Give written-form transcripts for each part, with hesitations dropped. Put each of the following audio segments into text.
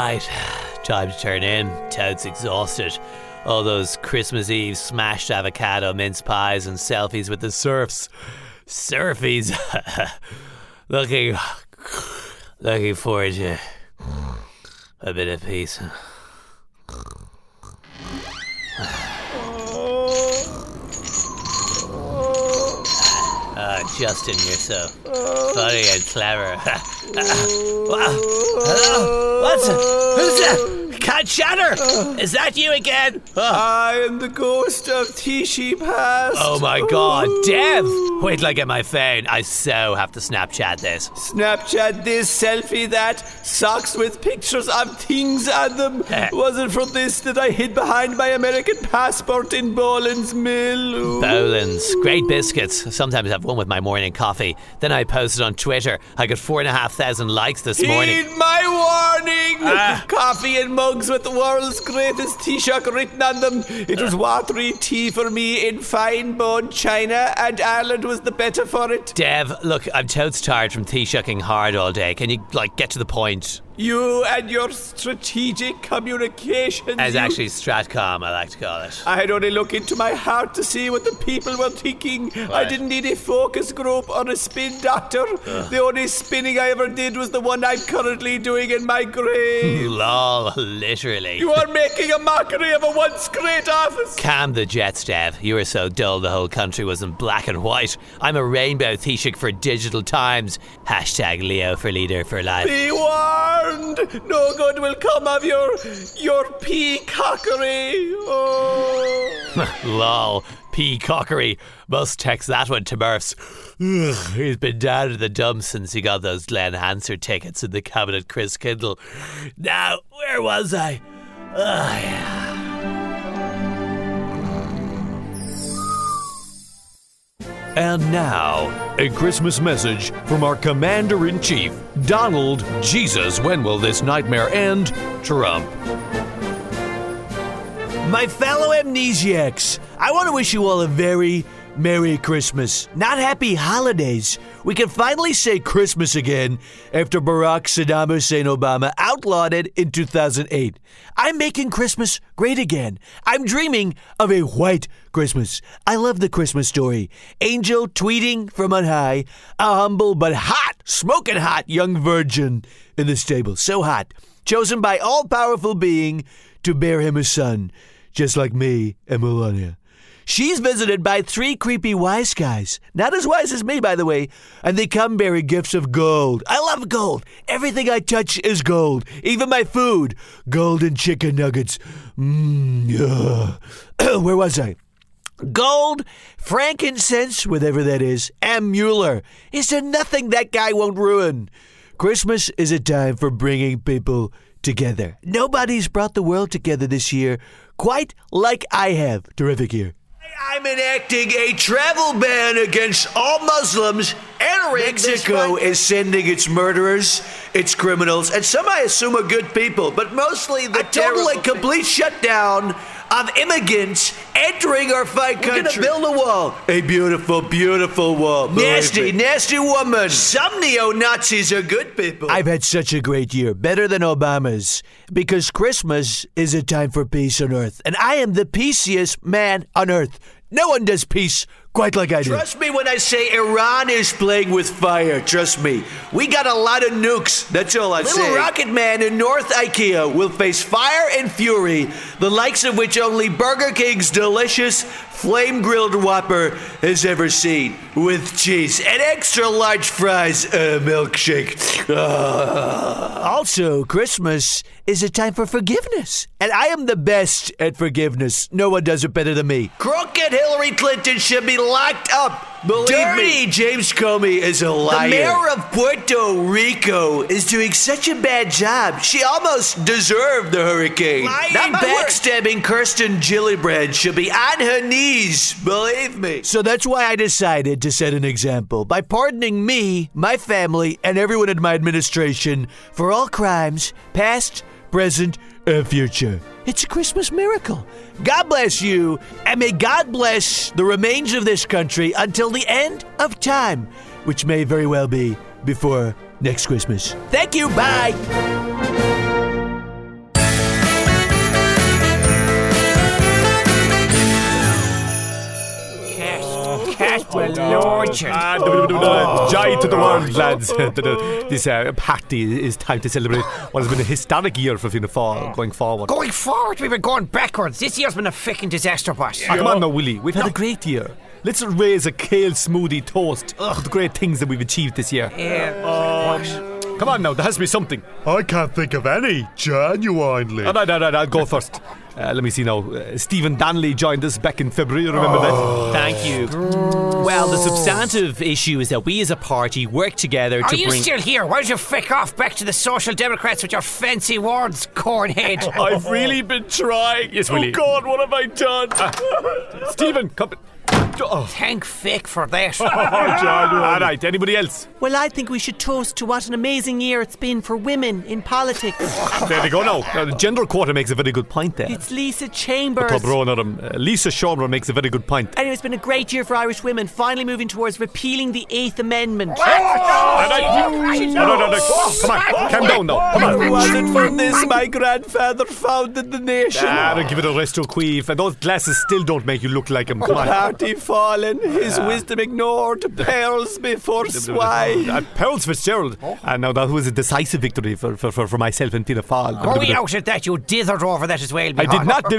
Right, time to turn in. Toad's exhausted. All those Christmas Eve smashed avocado mince pies and selfies with the surfs. Surfies. looking forward to a bit of peace. Justin, you're so funny and clever. Hello? Who's that? Cat Shatter! Is that you again? I am the ghost of Tishy Past. Oh my god, Dev! Wait till I get my phone. I so have to Snapchat this. Snapchat this, selfie that, socks with pictures of things on them. Was it for this that I hid behind my American passport in Boland's Mill? Boland's. Great biscuits. Sometimes I have one with my morning coffee. Then I posted on Twitter. I got 4,500 likes this morning. Heed my warning! Coffee and mugs with the world's greatest Taoiseach written on them. It was watery tea for me in fine bone China, and Ireland was the better for it. Dev, look, I'm totes tired from Taoiseaching hard all day. Can you, get to the point? You and your strategic communications. It's actually Stratcom, I like to call it. I had only looked into my heart to see what the people were thinking. Right. I didn't need a focus group or a spin doctor. The only spinning I ever did was the one I'm currently doing in my grave. Lol, literally. You are making a mockery of a once great office. Calm the jets, Dev. You were so dull the whole country was in black and white. I'm a rainbow Taoiseach for digital times. # Leo for leader for life. Be warned. No good will come of your peacockery. Oh. Lol, peacockery. Must text that one to Murphs. He's been down to the dumps since he got those Glenn Hansard tickets in the cabinet Chris Kindle. Now, where was I? Yeah. And now, a Christmas message from our Commander-in-Chief, Donald Jesus, when will this nightmare end? Trump. My fellow amnesiacs, I want to wish you all a very Merry Christmas. Not Happy Holidays. We can finally say Christmas again after Barack Saddam Hussein Obama outlawed it in 2008. I'm making Christmas great again. I'm dreaming of a white Christmas. I love the Christmas story. Angel tweeting from on high, a humble but hot, smoking hot young virgin in the stable. So hot. Chosen by all-powerful being to bear him a son, just like me and Melania. She's visited by 3 creepy wise guys. Not as wise as me, by the way. And they come bearing gifts of gold. I love gold. Everything I touch is gold. Even my food. Golden chicken nuggets. Yeah. Where was I? Gold, frankincense, whatever that is, and Mueller. Is there nothing that guy won't ruin? Christmas is a time for bringing people together. Nobody's brought the world together this year quite like I have. Terrific year. I'm enacting a travel ban against all Muslims, and Mexico is sending its murderers, its criminals, and some I assume are good people, but mostly the total and complete shutdown of immigrants entering our fine country. We're gonna build a wall. A beautiful, beautiful wall. Nasty, nasty woman. Some neo-Nazis are good people. I've had such a great year, better than Obama's, because Christmas is a time for peace on earth, and I am the peaciest man on earth. No one does peace quite like I do. Trust me when I say Iran is playing with fire. Trust me. We got a lot of nukes. That's all I say. Little Rocket Man in North IKEA will face fire and fury, the likes of which only Burger King's delicious flame-grilled Whopper has ever seen, with cheese and extra large fries, milkshake. Also, Christmas is a time for forgiveness, and I am the best at forgiveness. No one does it better than me. Crooked Hillary Clinton should be locked up. Believe me, James Comey is a liar. The mayor of Puerto Rico is doing such a bad job. She almost deserved the hurricane. Not backstabbing Kirsten Gillibrand should be on her knees, believe me. So that's why I decided to set an example by pardoning me, my family, and everyone in my administration for all crimes, past, present, and future. It's a Christmas miracle. God bless you, and may God bless the remains of this country until the end of time, which may very well be before next Christmas. Thank you, bye. cat will lord you. Joy to the world, lads. This party is time to celebrate what has been a historic year for Fianna Fáil going forward. Going forward, we've been going backwards. This year's been a fucking disaster, boss. Come on now, Willie. We've had a great year. Let's raise a kale smoothie toast to the great things that we've achieved this year. Come on now, there has to be something. I can't think of any, genuinely. No, I'll go first. Let me see now. Stephen Donnelly joined us back in February, remember that? Thank you. Well, the substantive issue is that we as a party work together to Are you still here? Why don't you feck off back to the Social Democrats with your fancy words, cornhead? I've really been trying. Yes, Willie. Oh God, what have I done? Stephen, come. Thank feck for that. Alright, anybody else? Well, I think we should toast to what an amazing year it's been for women in politics. There we go now. The gender quota makes a very good point there. It's Lisa Chambers. Lisa Shermer makes a very good point. Anyway, it's been a great year for Irish women, finally moving towards repealing the 8th Amendment. Come on, calm down now. Come on. Was it for this my grandfather founded the nation? Don't give it a rest O'Queef. And those glasses still don't make you look like him. Come on. Party fallen, his wisdom ignored, pearls before swine. Pearls Fitzgerald. And now that was a decisive victory for myself and Fianna Fáil. Go out at that, you dithered over that as well. I did not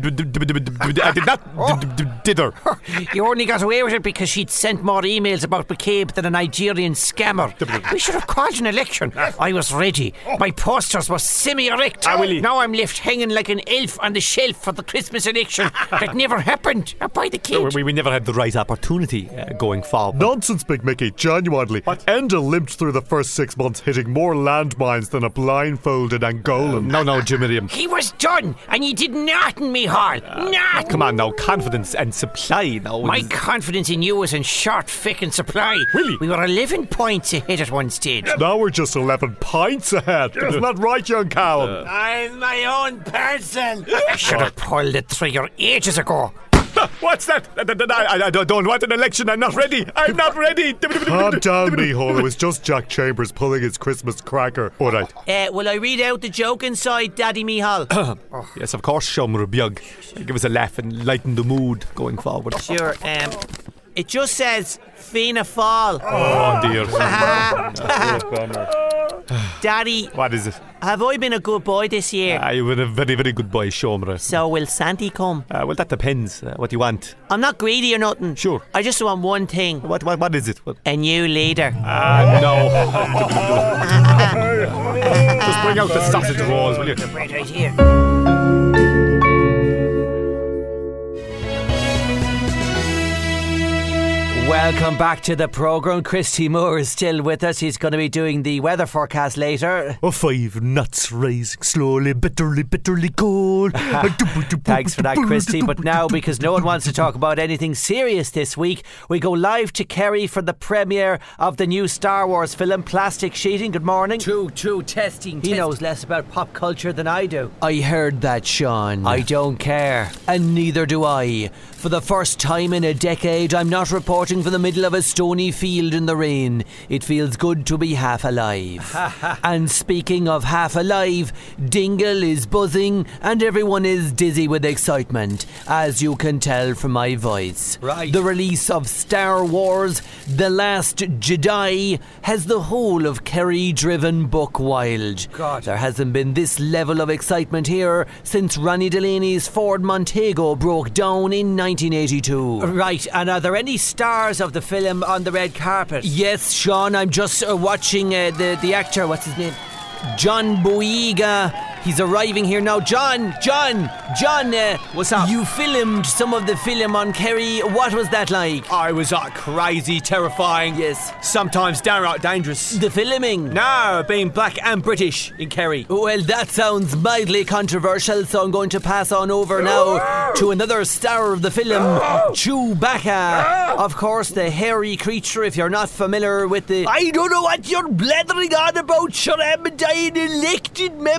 dither. You only got away with it because she'd sent more emails about McCabe than a Nigerian scammer. We should have called an election. I was ready. My posters were semi-erect. Now I'm left hanging like an elf on the shelf for the Christmas election. That never happened. By the kid. We never had the right opportunity going forward. Nonsense, Big Mickey, genuinely. Enda limped through the first 6 months hitting more landmines than a blindfolded Angolan. No, Jim Miriam. He was done, and you did nothing, Micheál. Nothing. Come on now, confidence and supply now. My confidence in you was in short fickin' supply. Really? We were 11 points ahead at one stage. Now we're just 11 pints ahead. Isn't that right, young Callum? I'm my own person. I should have pulled the trigger ages ago. What's that? I don't want an election. I'm not ready. I'm not ready. Calm down, Micheál. It was just Jack Chambers pulling his Christmas cracker. All right. Will I read out the joke inside, Daddy Micheál? Yes, of course, Shamra Biog. Give us a laugh and lighten the mood going forward. Sure. It just says Fianna Fáil. Oh dear. Daddy, What is it? have I been a good boy this year? You've been a very, very good boy, Shamra. So will Santi come? Well, that depends. What you want? I'm not greedy or nothing. Sure. I just want one thing. What is it? What? A new leader. No. Just bring out the sausage rolls, will you? Right here. Welcome back to the programme. Christy Moore is still with us. He's going to be doing the weather forecast later. 5 knots rising slowly, bitterly cold. Thanks for that, Christy. But now, because no one wants to talk about anything serious this week, we go live to Kerry for the premiere of the new Star Wars film, Plastic Sheeting. Good morning. True, testing. He knows less about pop culture than I do. I heard that, Sean. I don't care. And neither do I. For the first time in a decade, I'm not reporting from the middle of a stony field in the rain. It feels good to be half alive. And speaking of half alive, Dingle is buzzing and everyone is dizzy with excitement, as you can tell from my voice. Right. The release of Star Wars The Last Jedi has the whole of Kerry driven buck wild. God. There hasn't been this level of excitement here since Ronnie Delaney's Ford Montego broke down in 1982. Right, and are there any stars of the film on the red carpet? Yes, Sean, I'm just watching the actor, what's his name? John Boyega. He's arriving here now. John, What's up? you filmed some of the film on Kerry. What was that like? I was crazy, terrifying. Yes. Sometimes downright dangerous. The filming? No, being black and British in Kerry. Well, that sounds mildly controversial, so I'm going to pass on over now to another star of the film, Chewbacca. Of course, the hairy creature, if you're not familiar with the... I don't know what you're blathering on about, sure. I'm an elected member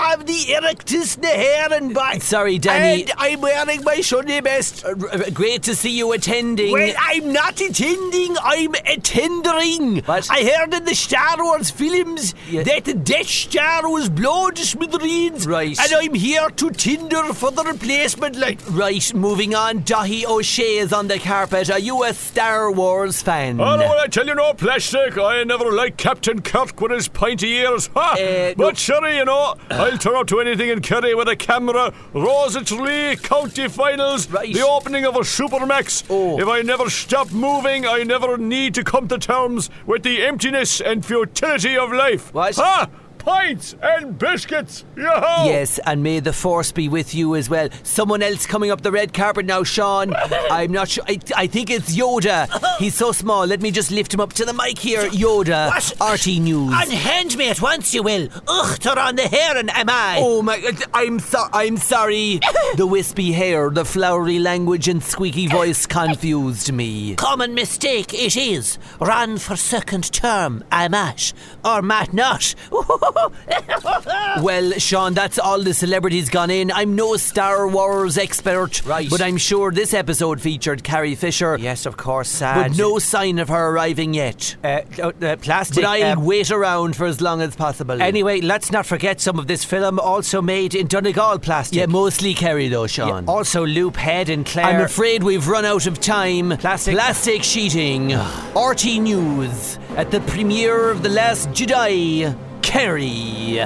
have the erectus in the hair and back. Sorry, Danny. And I'm wearing my Sunday best. Great to see you attending. Well, I'm not attending, I'm attending. What? I heard in the Star Wars films that the Death Star was blown to smithereens. Right. And I'm here to tender for the replacement, like. Right, moving on. Dahi O'Shea is on the carpet. Are you a Star Wars fan? Oh, no, I tell you no plastic. I never liked Captain Kirk with his pointy ears. Ha! But sure, you know, I'll turn up to anything in Kerry with a camera. Rosa Tralee, county finals, Right. the opening of a Supermax. Oh. If I never stop moving, I never need to come to terms with the emptiness and futility of life. What? Ha! Pints and biscuits. Yo-ho! Yes, and may the force be with you as well. Someone else coming up the red carpet now, Sean. I'm not sure. I think it's Yoda. He's so small. Let me just lift him up to the mic here. Yoda. What? RT News. Unhand me at once, you will. Ugh, they're on the hair, and am I? Oh my God, I'm sorry. The wispy hair, the flowery language and squeaky voice confused me. Common mistake it is. Run for second term, I might. Or might not. Well, Sean, that's all the celebrities gone in. I'm no Star Wars expert. Right. But I'm sure this episode featured Carrie Fisher. Yes, of course, But no sign of her arriving yet. plastic. But I'll wait around for as long as possible. Anyway, let's not forget some of this film also made in Donegal plastic. Yeah, mostly Kerry though, Sean. Also Loop Head and Claire. I'm afraid we've run out of time. Plastic sheeting. RT News at the premiere of The Last Jedi. Kerry.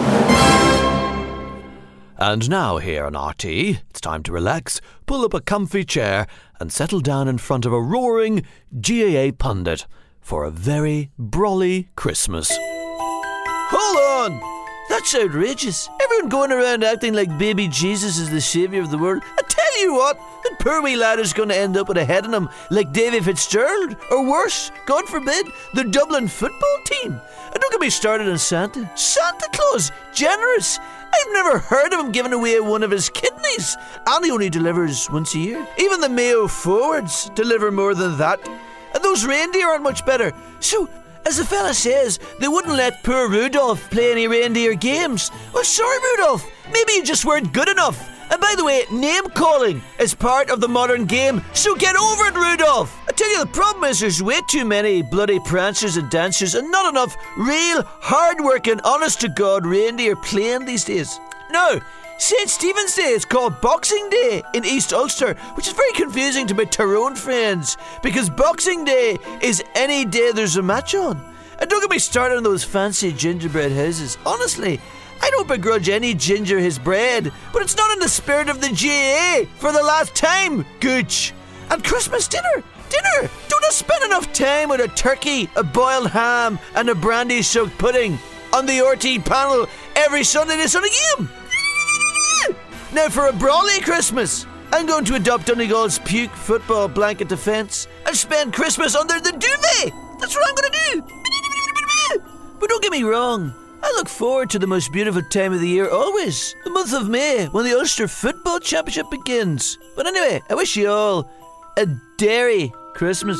And now here on RT, it's time to relax, pull up a comfy chair and settle down in front of a roaring GAA pundit for a very brawly Christmas. Hold on! That's outrageous. Everyone going around acting like baby Jesus is the saviour of the world. I tell you what, that poor wee lad is going to end up with a head on him like Davy Fitzgerald, or worse, God forbid, the Dublin football team. And don't get me started on Santa. Santa Claus, generous. I've never heard of him giving away one of his kidneys. And he only delivers once a year. Even the Mayo forwards deliver more than that. And those reindeer aren't much better. So, as the fella says, they wouldn't let poor Rudolph play any reindeer games. Well, sorry, Rudolph. Maybe you just weren't good enough. And by the way, name-calling is part of the modern game, so get over it, Rudolph! I tell you, the problem is there's way too many bloody prancers and dancers and not enough real, hard-working, honest-to-God reindeer playing these days. No, St. Stephen's Day is called Boxing Day in East Ulster, which is very confusing to my Tyrone friends, because Boxing Day is any day there's a match on. And don't get me started on those fancy gingerbread houses. Honestly, I don't begrudge any ginger his bread, but it's not in the spirit of the GAA for the last time, Gooch. And Christmas dinner. Don't I spend enough time with a turkey, a boiled ham, and a brandy-soaked pudding on the RT panel every Sunday to Sunday game? Now for a brawly Christmas, I'm going to adopt Donegal's puke football blanket defence and spend Christmas under the duvet. That's what I'm going to do. But don't get me wrong, I look forward to the most beautiful time of the year always, the month of May, when the Ulster Football Championship begins. But anyway, I wish you all a dairy Christmas.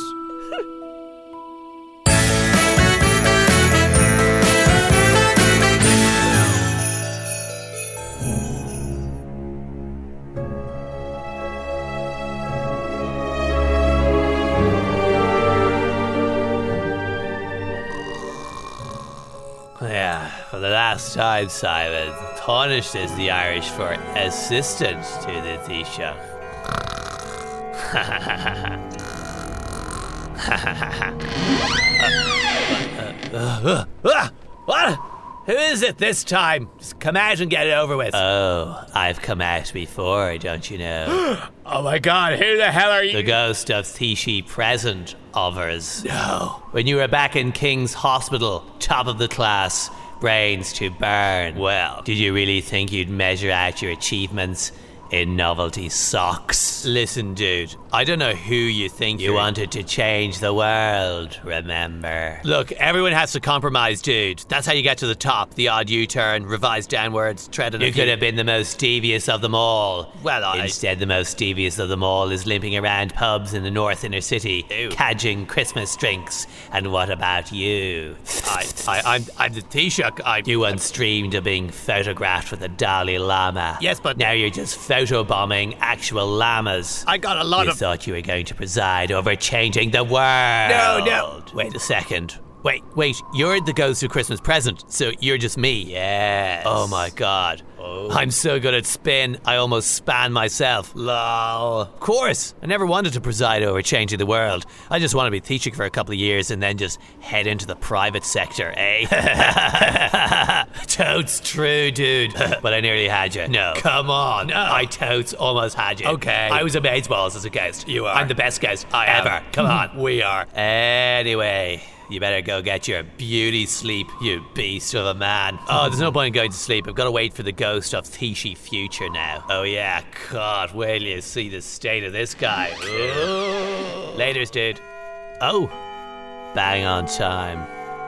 Yeah, for the last time, Simon, tarnished is the Irish for assistant to the Taoiseach. What? Who is it this time? Just come out and get it over with. Oh, I've come out before, don't you know? Oh my God, who the hell are you? The ghost of Taoiseach present offers. No. When you were back in King's Hospital, top of the class, brains to burn. Well, did you really think you'd measure out your achievements in novelty socks. Listen, dude, I don't know who you think you wanted to change the world, remember? Look, everyone has to compromise, dude. That's how you get to the top. The odd U-turn, revise downwards, tread on. You could have been the most devious of them all. Well, instead, the most devious of them all is limping around pubs in the north inner city, cadging Christmas drinks. And what about you? I'm the Taoiseach. You once dreamed of being photographed with the Dalai Lama. Yes, but now you're just photobombing actual llamas. I got a lot You of... thought you were going to preside over changing the world. No. Wait a second. Wait, you're the ghost of Christmas present, so you're just me. Yes. Oh my god. I'm so good at spin, I almost span myself. Lol. Of course, I never wanted to preside over changing the world. I just want to be Taoiseach for a couple of years and then just head into the private sector, eh? Totes true, dude. But I nearly had you. No. Come on. No. I totes almost had you. Okay. I was amazeballs as a guest. You are. I'm the best guest ever. Come on. We are. Anyway, you better go get your beauty sleep, you beast of a man. Oh, there's no point in going to sleep. I've got to wait for the ghost of Taoiseach future now. Oh yeah, God, wait till you see the state of this guy. Ooh. Laters, dude. Oh, bang on time.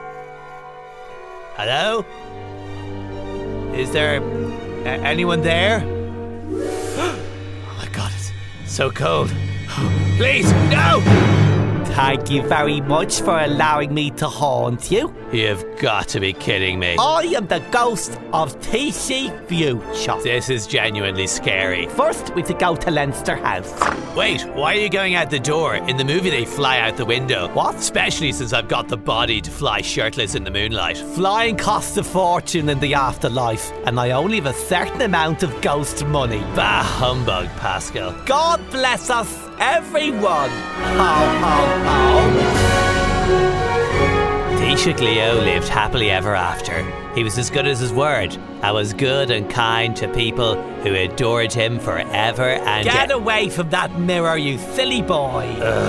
Hello? Is there anyone there? Oh my God, it's so cold. Please, no! Thank you very much for allowing me to haunt you. You've got to be kidding me. I am the ghost of Taoiseach Future. This is genuinely scary. First, we have to go to Leinster House. Wait, why are you going out the door? In the movie, they fly out the window. What? Especially since I've got the body to fly shirtless in the moonlight. Flying costs a fortune in the afterlife, and I only have a certain amount of ghost money. Bah humbug, Pascal. God bless us, everyone. Ho, ho, ho. Taoiseach Leo lived happily ever after. He was as good as his word, and was good and kind to people who adored him forever and... Get away from that mirror, you silly boy.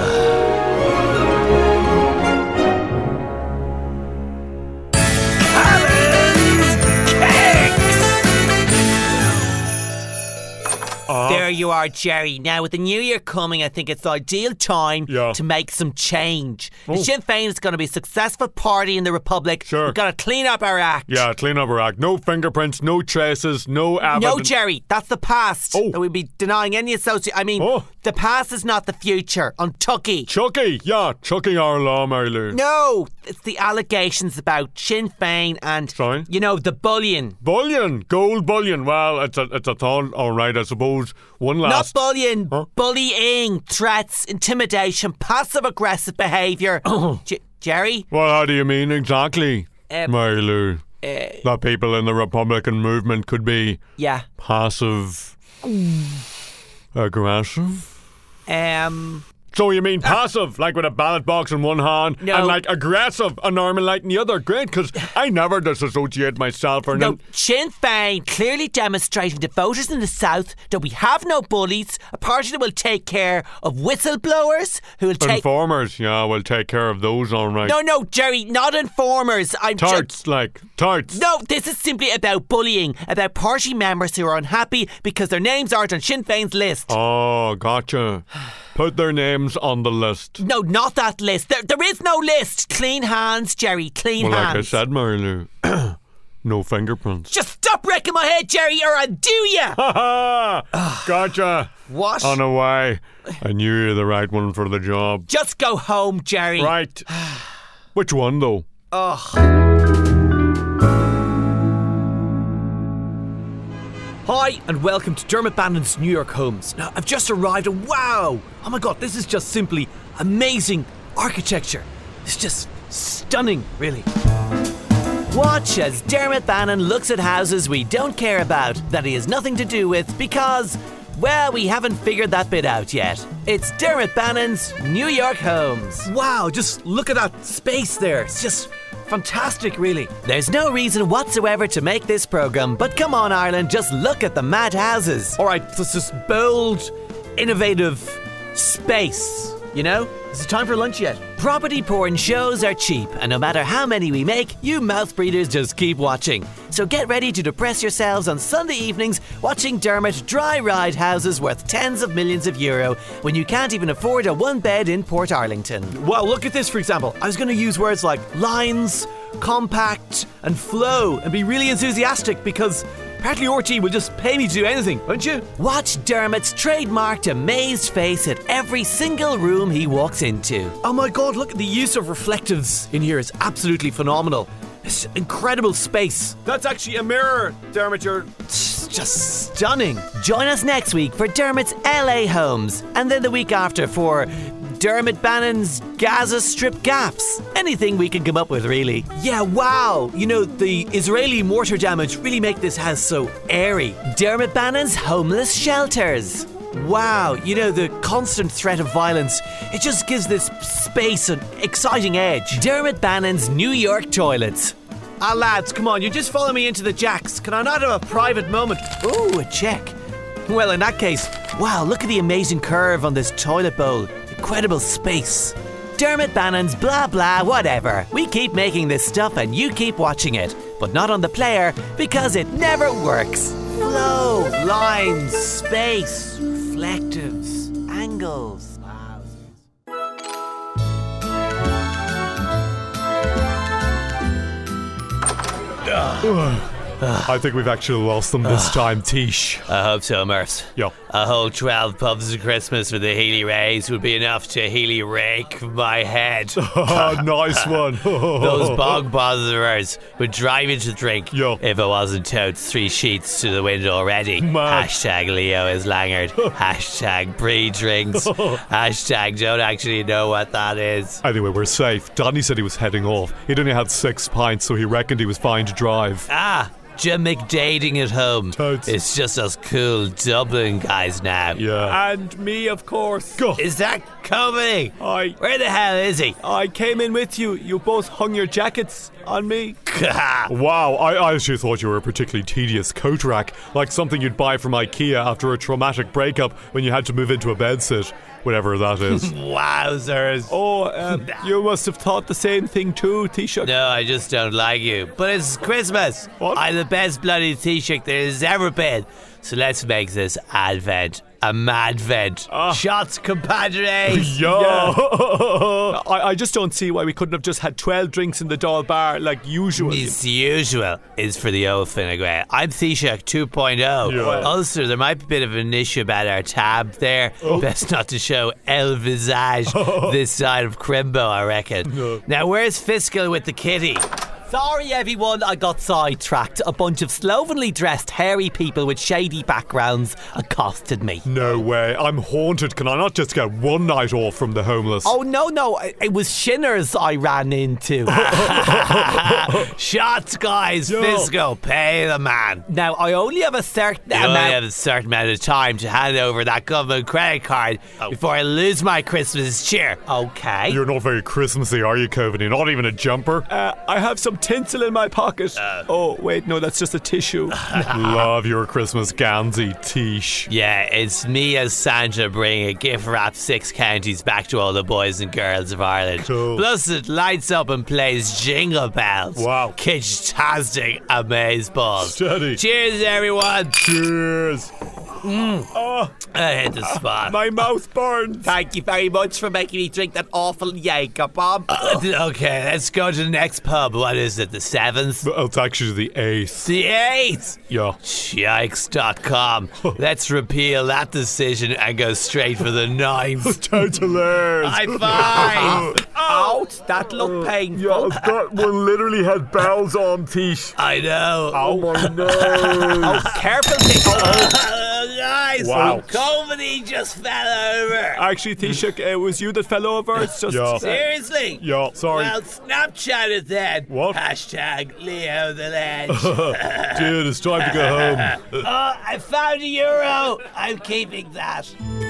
There you are, Jerry. Now, with the new year coming, I think it's the ideal time to make some change. The Sinn Féin is going to be a successful party in the Republic. Sure. We've got to clean up our act. Yeah, clean up our act. No fingerprints, no traces, no evidence. No, Jerry, that's the past. We'd be denying any association. I mean, the past is not the future. On Tucky. Chucky, yeah, Chucky our law, Mary Lou. No, it's the allegations about Sinn Féin and, Sorry? you know, the bullion. Bullion, gold bullion. Well, it's a thought, all right, I suppose. One last. Not bullion, bullying, threats, intimidation, passive-aggressive behaviour. Jerry? Well, how do you mean exactly, Mary Lou? That people in the Republican movement could be passive aggressive? So you mean passive, like with a ballot box in one hand, and like aggressive, an arm and light in the other? Great, because I never disassociate myself or no. Sinn Féin clearly demonstrating to voters in the South that we have no bullies, a party that will take care of whistleblowers, who will take... Informers, yeah, we'll take care of those, all right. No, Jerry, not informers. Tarts. No, this is simply about bullying, about party members who are unhappy because their names aren't on Sinn Féin's list. Oh, gotcha. Put their names on the list. No, not that list. There is no list. Clean hands, Jerry, clean hands. Well, like I said, Mary Lou, no fingerprints. Just stop wrecking my head, Jerry, or I'll do ya! Ha ha! Gotcha. What? On a way. I knew you were the right one for the job. Just go home, Jerry. Right. Which one, though? Hi and welcome to Dermot Bannon's New York Homes. Now, I've just arrived and wow! Oh my god, this is just simply amazing architecture. It's just stunning, really. Watch as Dermot Bannon looks at houses we don't care about, that he has nothing to do with, because, well, we haven't figured that bit out yet. It's Dermot Bannon's New York Homes. Wow, just look at that space there. It's just fantastic, really. There's no reason whatsoever to make this programme, but come on, Ireland, just look at the mad houses. Alright, so it's this bold, innovative space. you know? Is it time for lunch yet? Property porn shows are cheap, and no matter how many we make, you mouth breathers just keep watching. So get ready to depress yourselves on Sunday evenings watching Dermot dry ride houses worth tens of millions of euro when you can't even afford a one bed in Port Arlington. Well, look at this, for example. I was going to use words like lines, compact, and flow, and be really enthusiastic because apparently RT will just pay me to do anything, won't you? Watch Dermot's trademarked amazed face at every single room he walks into. Oh my god, look at the use of reflectives in here. It's absolutely phenomenal. It's incredible space. That's actually a mirror, Dermot. You're just stunning. Join us next week for Dermot's LA homes, and then the week after for Dermot Bannon's Gaza Strip gaffs. Anything we can come up with, really. Yeah, wow. You know, the Israeli mortar damage really make this house so airy. Dermot Bannon's homeless shelters. Wow, you know, the constant threat of violence, it just gives this space an exciting edge. Dermot Bannon's New York toilets. Ah, lads, come on, you just follow me into the jacks. Can I not have a private moment? Ooh, a check. Well, in that case, wow, look at the amazing curve on this toilet bowl. Incredible space. Dermot Bannon's blah blah whatever. We keep making this stuff and you keep watching it, but not on the player because it never works. flow, lines, space, reflectives, angles. I think we've actually lost them this time, Tish. I hope so, Murphs. Yeah. A whole 12 pubs of Christmas with the Healy Rays would be enough to Healy rake my head. Oh, nice one. Those bog botherers would drive you to drink Yo. if I wasn't towed 3 sheets to the window already. Mad. Hashtag Leo is Langard. Hashtag pre-drinks. Hashtag don't actually know what that is. Anyway, we're safe. Donny said he was heading off. He'd only had 6 pints, so he reckoned he was fine to drive. Ah, Jim McDating at home. Totes. It's just us cool Dublin guys now. Yeah. And me, of course. Go. Is that Covey? Where the hell is he? I came in with you. You both hung your jackets on me. Wow, I actually thought you were a particularly tedious coat rack, like something you'd buy from IKEA after a traumatic breakup when you had to move into a bedsit. Whatever that is. Wowzers. Oh, you must have thought the same thing too, Taoiseach. No, I just don't like you. But it's Christmas. What? I'm the best bloody Taoiseach there's ever been. So let's make this Advent a madvent. Shots, compadre. Yo. I just don't see why we couldn't have just had 12 drinks in the Dáil bar like usual. As usual is for the old Fine Gael. I'm Taoiseach 2.0. Yeah. Also, there might be a bit of an issue about our tab there. Best not to show El Visage this side of Crimbo, I reckon. No. Now, where's Fiscal with the kitty? Sorry everyone, I got sidetracked. A bunch of slovenly dressed hairy people with shady backgrounds accosted me. No way. I'm haunted. Can I not just get one night off from the homeless? Oh no, it was Shinners I ran into. Shots, guys. Yo. Fiscal, pay the man. Now I only have a certain You only amount. have a certain amount of time to hand over that government credit card before I lose my Christmas cheer. Okay. You're not very Christmassy, are you, Coveney? Not even a jumper? I have some tinsel in my pocket. Oh, wait, no, that's just a tissue. Love your Christmas Gansey, Tish. Yeah, it's me as Santa bringing a gift wrapped 6 counties back to all the boys and girls of Ireland. Cool. Plus it lights up and plays jingle bells. Wow. Kitsch-tastic amazeballs. Steady. Cheers, everyone. Cheers. I hit the spot. My mouth burns. Thank you very much for making me drink that awful Jaeger bomb. Okay, let's go to the next pub. What is it, the 7th? Well, it's actually the 8th. The 8th? Yeah. Yikes.com. Let's repeal that decision and go straight for the 9th. Totalers. High five! Ouch, that looked painful. Yeah, that one literally had bells on, Tish. I know. Oh my nose. Oh, careful. Oh, guys, Wow. Comedy just fell over. Actually, Taoiseach, it was you that fell over. It's just... Yeah. Seriously? Yeah, sorry. Well, Snapchat it then. What? Hashtag Leo the Ledge. Dude, it's time to go home. Oh, I found €1. I'm keeping that.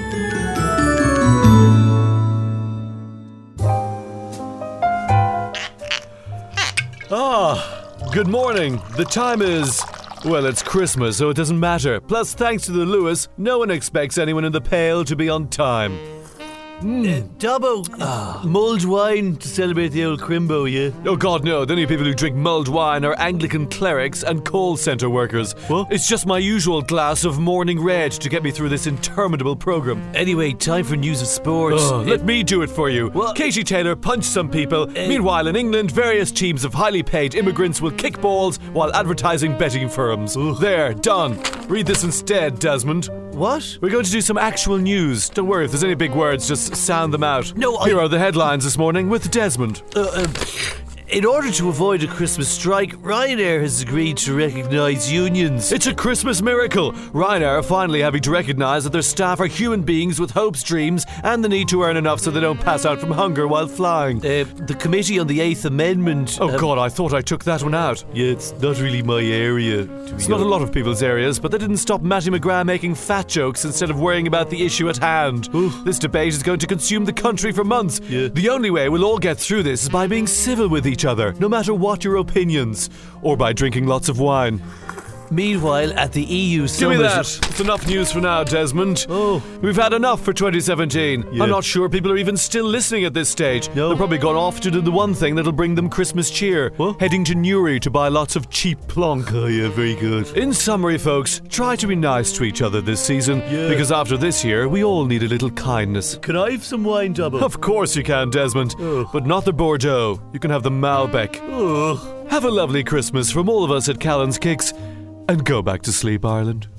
Good morning. The time is... Well, it's Christmas, so it doesn't matter. Plus, thanks to the Lewis, no one expects anyone in the Pale to be on time. Dobbo, mulled wine to celebrate the old Crimbo, yeah? Oh God, no. The only people who drink mulled wine are Anglican clerics and call centre workers. What? It's just my usual glass of morning red to get me through this interminable programme. Anyway, time for news of sports. Let me do it for you. What? Katie Taylor punched some people. Meanwhile, in England, various teams of highly paid immigrants will kick balls while advertising betting firms. There, done. Read this instead, Desmond. What? We're going to do some actual news. Don't worry, if there's any big words, just sound them out. No, Here are the headlines this morning with Desmond. In order to avoid a Christmas strike, Ryanair has agreed to recognise unions. It's a Christmas miracle. Ryanair are finally having to recognise that their staff are human beings with hopes, dreams, and the need to earn enough so they don't pass out from hunger while flying. The Committee on the Eighth Amendment... Oh God, I thought I took that one out. Yeah, it's not really my area. It's not a lot of people's areas, but that didn't stop Matty McGrath making fat jokes instead of worrying about the issue at hand. This debate is going to consume the country for months. Yeah. The only way we'll all get through this is by being civil with each other, no matter what your opinions, or by drinking lots of wine. Meanwhile, at the EU summit... Give me that. It's enough news for now, Desmond. We've had enough for 2017. Yeah. I'm not sure people are even still listening at this stage. No. They've probably gone off to do the one thing that'll bring them Christmas cheer. What? Heading to Newry to buy lots of cheap plonk. Oh, yeah, very good. In summary, folks, try to be nice to each other this season, Yeah. because after this year, we all need a little kindness. Can I have some wine, Dobbo? Of course you can, Desmond, but not the Bordeaux. You can have the Malbec. Have a lovely Christmas from all of us at Callan's Kicks, and go back to sleep, Ireland.